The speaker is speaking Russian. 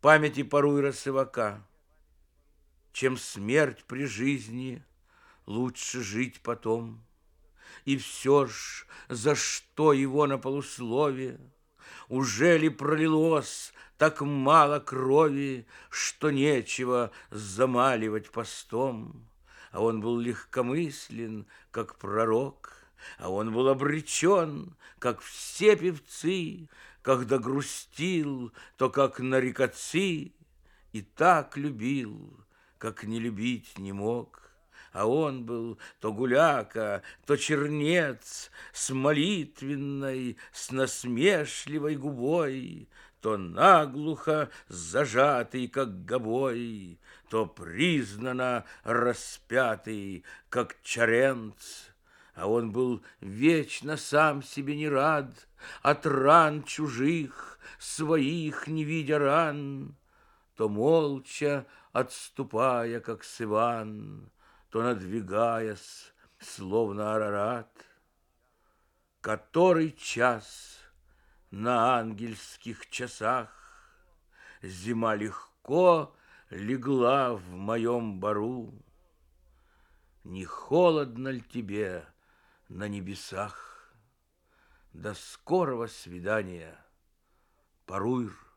памяти Паруйра Сывака. Чем смерть при жизни, лучше жить потом. И все ж, за что его на полуслове? Уже ли пролилось так мало крови, что нечего замаливать постом? А он был легкомыслен, как пророк, а он был обречен, как все певцы, когда грустил, то как нарекоци, и так любил, как не любить не мог. А он был то гуляка, то чернец, с молитвенной, с насмешливой губой, то наглухо зажатый, как гобой, то признанно распятый, как чаренц. А он был вечно сам себе не рад, от ран чужих, своих не видя ран, то молча отступая, как Сиван, то надвигаясь, словно Арарат. Который час на ангельских часах зима легко легла в моем бару. Не холодно ль тебе на небесах? До скорого свидания, Паруйр.